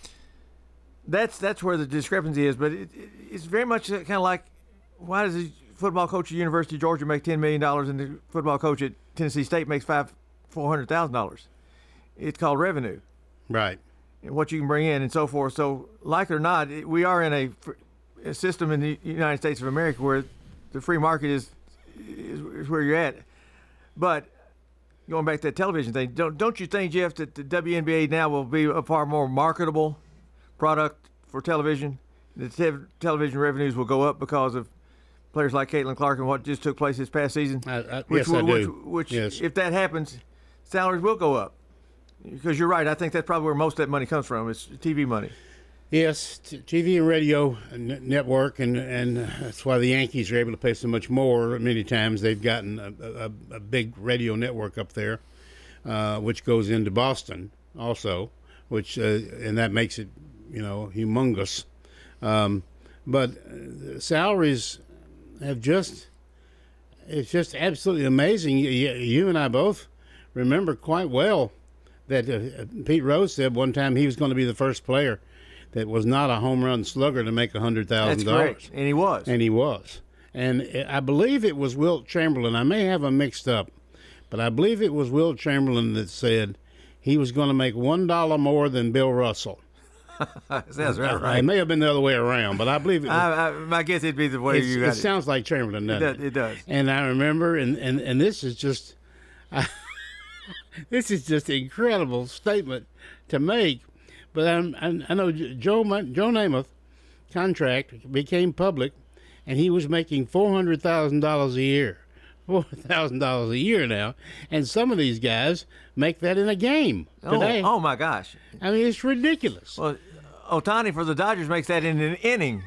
That's that's where the discrepancy is, but it, it, it's very much kind of like, why does the football coach at University of Georgia make ten million dollars and the football coach at Tennessee State makes five four hundred thousand dollars? It's called revenue, right? And what you can bring in and so forth. So, like it or not, it, we are in a, a system in the United States of America where the free market is is, is where you're at. But going back to that television thing, don't don't you think, Jeff, that the W N B A now will be a far more marketable product for television? The te- television revenues will go up because of players like Caitlin Clark and what just took place this past season. I, I, which yes, will, I do. Which, which yes. if that happens, salaries will go up. Because you're right, I think that's probably where most of that money comes from. It's T V money. Yes, t- T V and radio and network, and, and that's why the Yankees are able to pay so much more. Many times they've gotten a, a, a big radio network up there, uh, which goes into Boston also, which uh, and that makes it, you know, humongous. Um, but uh, salaries have just, it's just absolutely amazing. You, you and I both remember quite well that uh, Pete Rose said one time he was going to be the first player that was not a home run slugger to make one hundred thousand dollars. That's correct, and he was. And he was. And I believe it was Wilt Chamberlain. I may have him mixed up, but I believe it was Wilt Chamberlain that said he was going to make one dollar more than Bill Russell. Sounds right, right. It may have been the other way around, but I believe it was, I, I, my guess it'd be the way you got it. it. Sounds like Chamberlain, doesn't it? It, it does. And I remember, and, and, and this is just, I, this is just an incredible statement to make. But I'm, I, I know Joe Joe Namath contract became public, and he was making four hundred thousand dollars a year. four thousand dollars a year now, and some of these guys make that in a game today. Oh, oh my gosh! I mean, it's ridiculous. Well, Ohtani for the Dodgers makes that in an inning,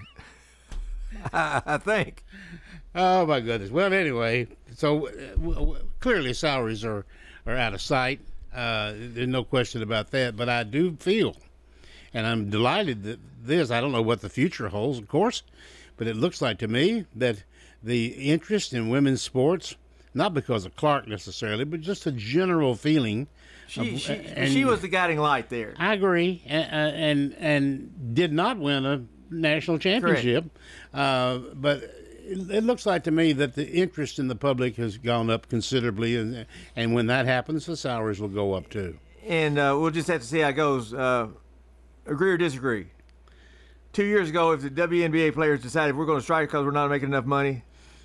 I, I think. Oh my goodness! Well, anyway, so uh, w- w- clearly salaries are are out of sight. Uh, there's no question about that. But I do feel, and I'm delighted that this. I don't know what the future holds, of course, but it looks like to me that the interest in women's sports, not because of Clark necessarily, but just a general feeling. She of, she, and she was the guiding light there. I agree, and and, and did not win a national championship, uh, but it, it looks like to me that the interest in the public has gone up considerably, and and when that happens, the salaries will go up too. And uh, we'll just have to see how it goes. Uh, agree or disagree? Two years ago, if the W N B A players decided we're going to strike because we're not making enough money,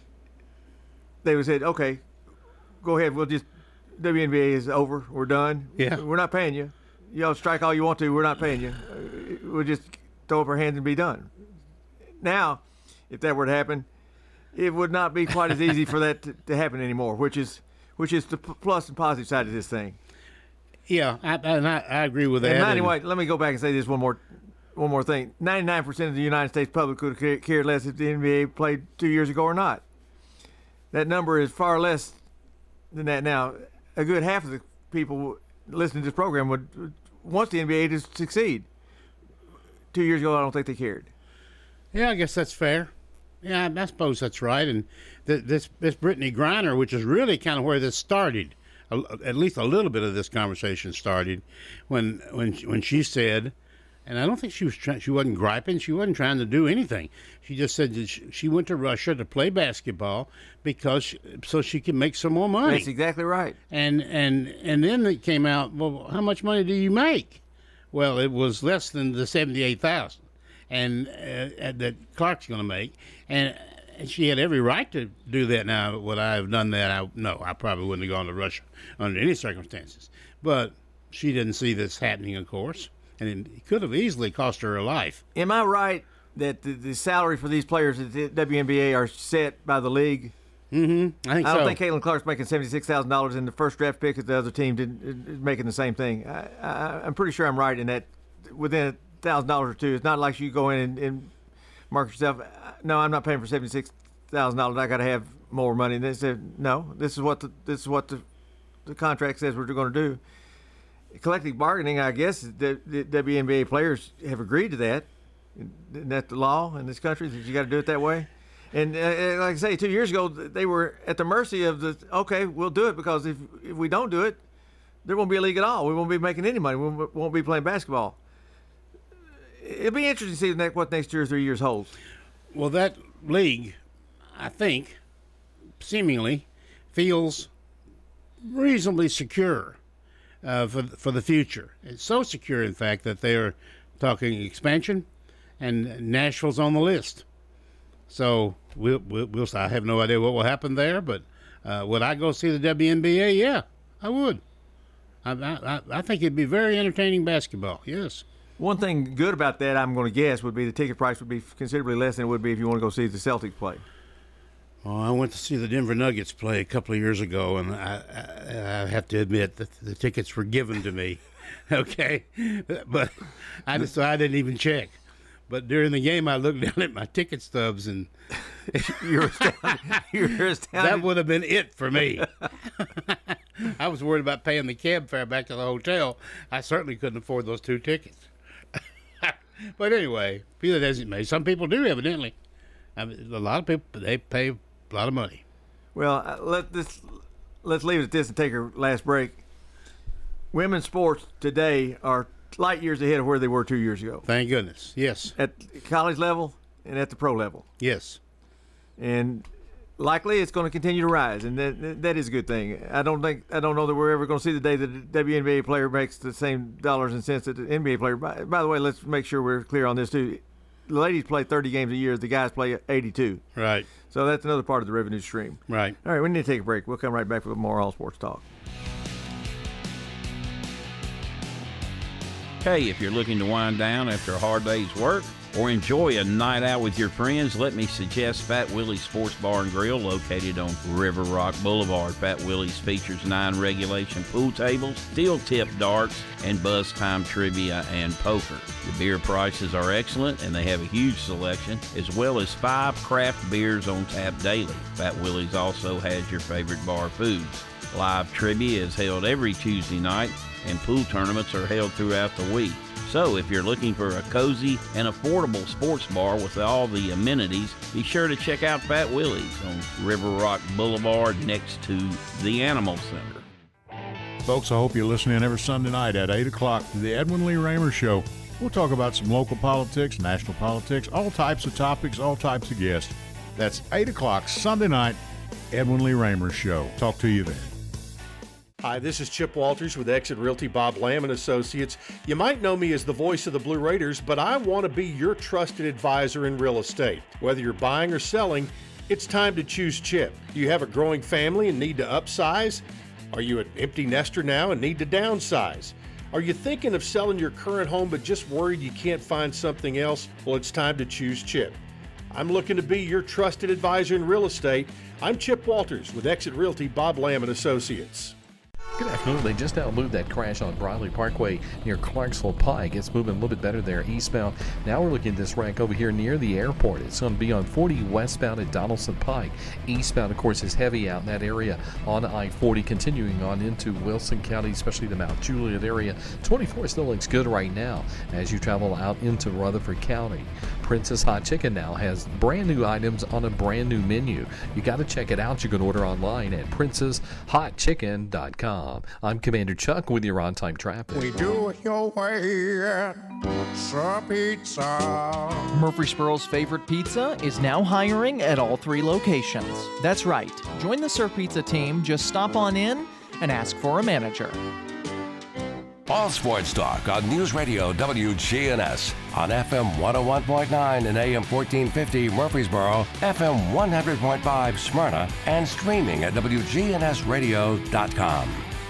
they would say, okay, go ahead. We'll just, W N B A is over. We're done. Yeah. We're not paying you. Y'all strike all you want to. We're not paying you. Uh, We'll just throw up our hands and be done. Now, if that were to happen, it would not be quite as easy for that to, to happen anymore, which is which is the p- plus and positive side of this thing. Yeah, I, and I, I agree with that. And anyway, let me go back and say this one more one more thing. ninety-nine percent of the United States public would have cared less if the N B A played two years ago or not. That number is far less than that now. A good half of the people listening to this program would want the N B A to succeed. Two years ago, I don't think they cared. Yeah, I guess that's fair. Yeah, I suppose that's right. And th- this this Brittany Griner, which is really kind of where this started, a, at least a little bit of this conversation started, when when when she said, and I don't think she was try- she wasn't griping, she wasn't trying to do anything. She just said that she, she went to Russia to play basketball because she, so she could make some more money. That's exactly right. And and and then it came out, well, how much money do you make? Well, it was less than the seventy-eight thousand, and uh, that Clark's going to make, and she had every right to do that. Now, would I have done that? I no, I probably wouldn't have gone to Russia under any circumstances. But she didn't see this happening, of course, and it could have easily cost her her life. Am I right that the, the salary for these players at the W N B A are set by the league? Mm-hmm. I think I so. don't think Caitlin Clark's making seventy-six thousand dollars, and the first draft pick of the other team didn't, is making the same thing. I, I, I'm pretty sure I'm right in that within a thousand dollars or two. It's not like you go in and, and mark yourself. No, I'm not paying for seventy-six thousand dollars. I got to have more money. And they said, no, this is what the this is what the the contract says we're going to do. Collective bargaining, I guess, the, the W N B A players have agreed to that. Isn't that the law in this country that you got to do it that way? And uh, like I say, two years ago, they were at the mercy of the, okay, we'll do it because if if we don't do it, there won't be a league at all. We won't be making any money. We won't, won't be playing basketball. It'll be interesting to see what next two or three years holds. Well, that league, I think, seemingly feels reasonably secure uh, for for the future. It's so secure, in fact, that they are talking expansion, and Nashville's on the list. So we'll, we'll, we'll I have no idea what will happen there, but uh, would I go see the W N B A? Yeah, I would. I, I, I think it'd be very entertaining basketball, yes. One thing good about that, I'm going to guess, would be the ticket price would be considerably less than it would be if you want to go see the Celtics play. Well, I went to see the Denver Nuggets play a couple of years ago, and I, I, I have to admit that the tickets were given to me, okay? But I just, so I didn't even check. But during the game, I looked down at my ticket stubs, and you were astounded. You were astounded. That would have been it for me. I was worried about paying the cab fare back to the hotel. I certainly couldn't afford those two tickets. But anyway, be that as it may, some people do, evidently. I mean, a lot of people, they pay a lot of money. Well, uh, let this, let's leave it at this and take our last break. Women's sports today are light years ahead of where they were two years ago. Thank goodness. Yes. At college level and at the pro level. Yes. And likely it's going to continue to rise, and that that is a good thing. I don't think I don't know that we're ever going to see the day that a W N B A player makes the same dollars and cents that the N B A player. By, by the way, let's make sure we're clear on this too. The ladies play thirty games a year. The guys play eighty-two. Right. So that's another part of the revenue stream. Right. All right, we need to take a break. We'll come right back with more All Sports Talk. Hey, if you're looking to wind down after a hard day's work or enjoy a night out with your friends, let me suggest Fat Willie's Sports Bar and Grill located on River Rock Boulevard. Fat Willie's features nine regulation pool tables, steel tip darts, and buzz time trivia and poker. The beer prices are excellent and they have a huge selection, as well as five craft beers on tap daily. Fat Willie's also has your favorite bar foods. Live trivia is held every Tuesday night, and pool tournaments are held throughout the week. So if you're looking for a cozy and affordable sports bar with all the amenities, be sure to check out Fat Willie's on River Rock Boulevard next to the Animal Center. Folks, I hope you're listening every Sunday night at eight o'clock to the Edwin Lee Raymer Show. We'll talk about some local politics, national politics, all types of topics, all types of guests. That's eight o'clock Sunday night, Edwin Lee Raymer Show. Talk to you then. Hi, this is Chip Walters with Exit Realty Bob Lamb and Associates. You might know me as the voice of the Blue Raiders, but I want to be your trusted advisor in real estate. Whether you're buying or selling, it's time to choose Chip. Do you have a growing family and need to upsize? Are you an empty nester now and need to downsize? Are you thinking of selling your current home but just worried you can't find something else? Well, it's time to choose Chip. I'm looking to be your trusted advisor in real estate. I'm Chip Walters with Exit Realty Bob Lamb and Associates. Good afternoon. They just now moved that crash on Briley Parkway near Clarksville Pike. It's moving a little bit better there eastbound. Now we're looking at this wreck over here near the airport. It's going to be on forty westbound at Donaldson Pike. Eastbound, of course, is heavy out in that area on I forty, continuing on into Wilson County, especially the Mount Juliet area. twenty-four still looks good right now as you travel out into Rutherford County. Princess Hot Chicken now has brand new items on a brand new menu. You got to check it out. You can order online at princess hot chicken dot com. I'm Commander Chuck with your on-time traffic. We do it your way at Sir Pizza. Murfreesboro's favorite pizza is now hiring at all three locations. That's right. Join the Sir Pizza team. Just stop on in and ask for a manager. All Sports Talk on News Radio W G N S on F M one oh one point nine and A M fourteen fifty Murfreesboro, F M one hundred point five Smyrna, and streaming at W G N S radio dot com.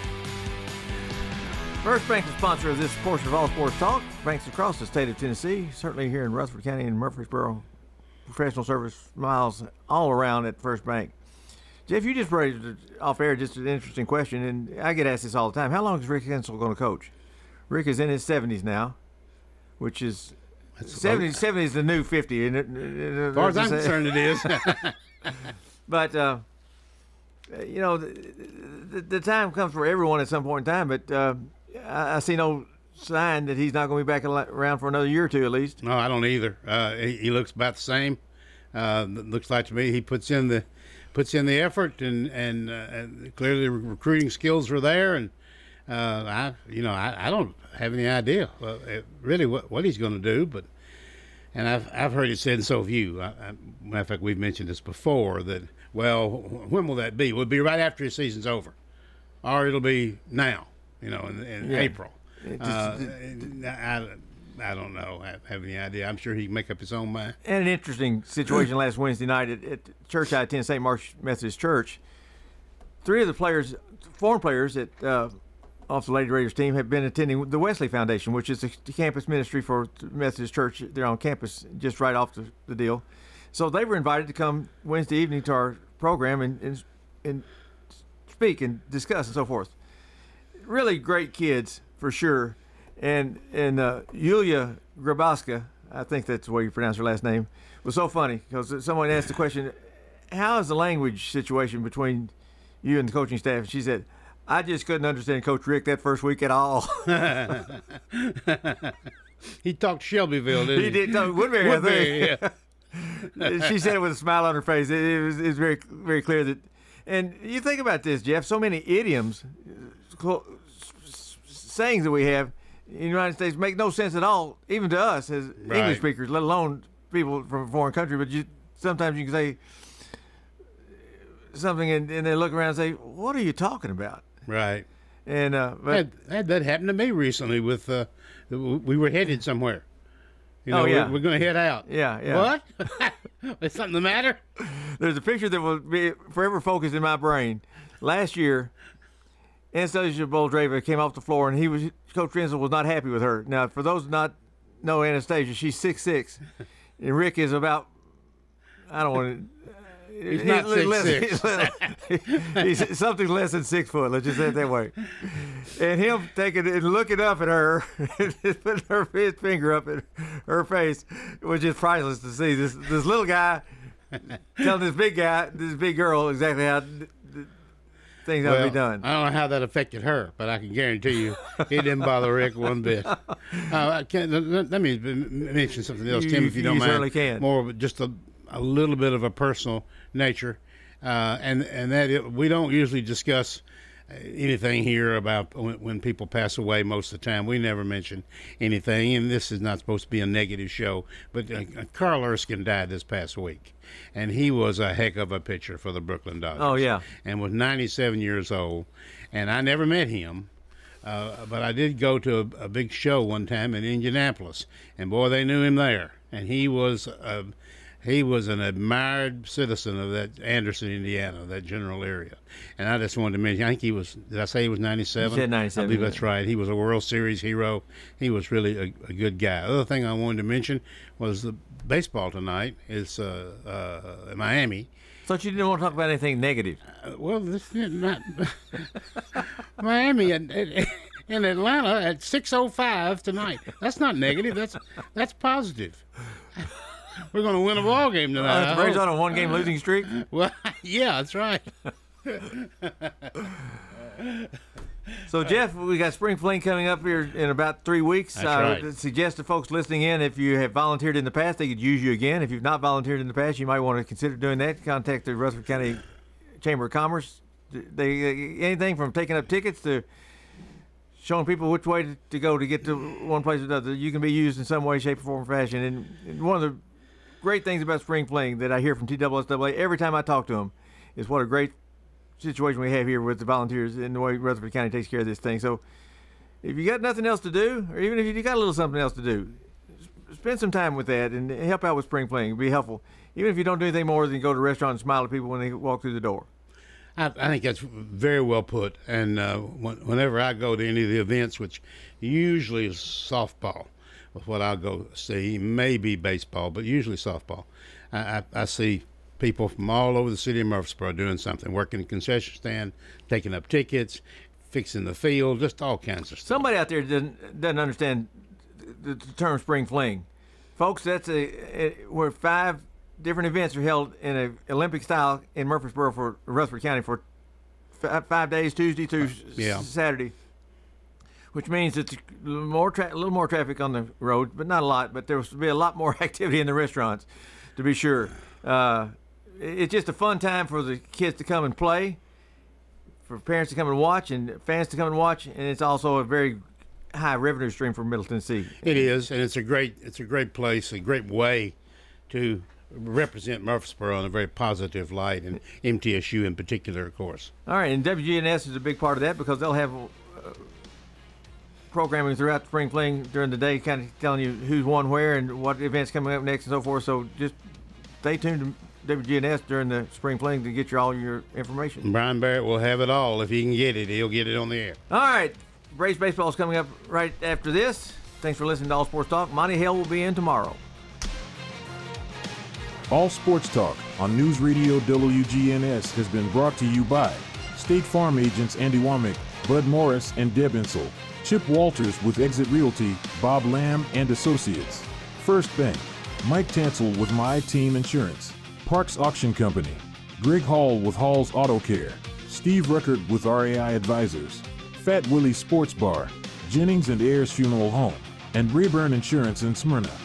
First Bank is the sponsor of this portion of All Sports Talk. Banks across the state of Tennessee, certainly here in Rutherford County and Murfreesboro. Professional service miles all around at First Bank. Jeff, you just raised off air just an interesting question, and I get asked this all the time. How long is Rick Hensel going to coach? Rick is in his seventies now, which is seventy. seventy is the new fifty. As far as I'm concerned, it is. But, uh, you know, the, the, the time comes for everyone at some point in time, but uh, I, I see no sign that he's not going to be back around for another year or two at least. No, I don't either. Uh, he, he looks about the same. Uh, looks like to me he puts in the puts in the effort, and and, uh, and clearly the recruiting skills were there, and uh, I you know I, I don't have any idea uh, really what, what he's going to do, but and I've I've heard it said, and so have you. I, I, matter of fact, we've mentioned this before that. Well, when will that be? Will it be right after his season's over, or it'll be now? You know, in, in yeah. April. Just, uh, I, I don't know. I have any idea. I'm sure he can make up his own mind. And an interesting situation last Wednesday night at, at church I attend, Saint Mark's Methodist Church. Three of the players, foreign players at uh, off the Lady Raiders team, have been attending the Wesley Foundation, which is the campus ministry for the Methodist Church. They're on campus just right off the, the deal. So they were invited to come Wednesday evening to our program and, and, and speak and discuss and so forth. Really great kids, for sure. And and uh, Yulia Grabowska, I think that's the way you pronounce her last name, was so funny because someone asked the question, how is the language situation between you and the coaching staff? And she said, I just couldn't understand Coach Rick that first week at all. He talked Shelbyville, didn't he? He did talk Woodbury, Woodbury, I think. Yeah. She said it with a smile on her face. It, it was it was very very clear that, and you think about this, Jeff. So many idioms, sayings that we have in the United States make no sense at all, even to us as right. English speakers, let alone people from a foreign country. But you, sometimes you can say, something and, and they look around and say, "What are you talking about?" Right. And uh, but that, that that happened to me recently. With uh, we were headed somewhere. You know, oh, yeah. we're, we're going to head out. Yeah, yeah. What? Is something the matter? There's a picture that will be forever focused in my brain. Last year, Anastasia Boldreva came off the floor, and he was Coach Rensel was not happy with her. Now, for those who not know Anastasia, she's six six, and Rick is about, I don't want to. He's not six six. He's, he's something less than six foot. Let's just say it that way. And him taking and looking up at her, and putting her his finger up at her face, was just priceless to see. This this little guy telling this big guy, this big girl, exactly how th- th- things well, have to be done. I don't know how that affected her, but I can guarantee you it didn't bother Rick one bit. Uh, I can't, let, let me mention something else, You- Tim, if you don't you mind. certainly can. More of just a, a little bit of a personal nature, uh, and and that it, we don't usually discuss anything here about when, when people pass away. Most of the time, we never mention anything, and this is not supposed to be a negative show. But uh, Carl Erskine died this past week, and he was a heck of a pitcher for the Brooklyn Dodgers. Oh, yeah. And was ninety-seven years old, and I never met him. Uh, but I did go to a, a big show one time in Indianapolis, and boy, they knew him there. And he was a He was an admired citizen of that Anderson, Indiana, that general area. And I just wanted to mention, I think he was, did I say he was ninety-seven? You said ninety-seven. I believe that's right. He was a World Series hero. He was really a, a good guy. Other thing I wanted to mention was the baseball tonight is uh, uh, in Miami. Thought you didn't want to talk about anything negative. Uh, well, this is not Miami in, in Atlanta at six oh five tonight. That's not negative. That's that's positive. We're going to win a ball game tonight. Uh, the Braves on a one-game losing streak. Well, yeah, that's right. So, Jeff, we got Spring Fling coming up here in about three weeks. That's I right. suggest to folks listening in, if you have volunteered in the past, they could use you again. If you've not volunteered in the past, you might want to consider doing that. Contact the Rutherford County Chamber of Commerce. They anything from taking up tickets to showing people which way to, to go to get to one place or another. You can be used in some way, shape, or form, or fashion. And, and one of the great things about Spring Fling that I hear from T S S A A every time I talk to them is what a great situation we have here with the volunteers and the way Rutherford County takes care of this thing. So if you got nothing else to do, or even if you got a little something else to do, spend some time with that and help out with Spring Fling. It'd be helpful. Even if you don't do anything more than go to the restaurant and smile at people when they walk through the door. I, I think that's very well put. And uh, when, whenever I go to any of the events, which usually is softball, with what I'll go see, maybe baseball, but usually softball, I, I, I see people from all over the city of Murfreesboro doing something, working the concession stand, taking up tickets, fixing the field, just all kinds of stuff. Somebody out there doesn't, doesn't understand the, the term Spring Fling. Folks, that's a, a where five different events are held in an Olympic style in Murfreesboro for Rutherford County for f- five days, Tuesday through yeah. s- Saturday, which means it's a little more, tra- a little more traffic on the road, but not a lot. But there will be a lot more activity in the restaurants, to be sure. Uh, it's just a fun time for the kids to come and play, for parents to come and watch, and fans to come and watch, and it's also a very high revenue stream for Middle Tennessee. It is, and it's a great, it's a great place, a great way to represent Murfreesboro in a very positive light, and M T S U in particular, of course. All right, and W G N S is a big part of that because they'll have uh, programming throughout the Spring Fling during the day, kind of telling you who's won where and what events coming up next and so forth. So just stay tuned to W G N S during the Spring Fling to get your all your information. Brian Barrett will have it all. If he can get it, he'll get it on the air. All right, Braves baseball is coming up right after this. Thanks for listening to All Sports Talk. Monty Hale will be in tomorrow. All Sports Talk on News Radio W G N S has been brought to you by State Farm agents Andy Womack, Bud Morris, and Deb Insel. Chip Walters with Exit Realty, Bob Lamb and Associates. First Bank, Mike Tansel with My Team Insurance. Parks Auction Company, Greg Hall with Hall's Auto Care. Steve Ruckert with R A I Advisors. Fat Willie Sports Bar, Jennings and Ayers Funeral Home, and Rayburn Insurance in Smyrna.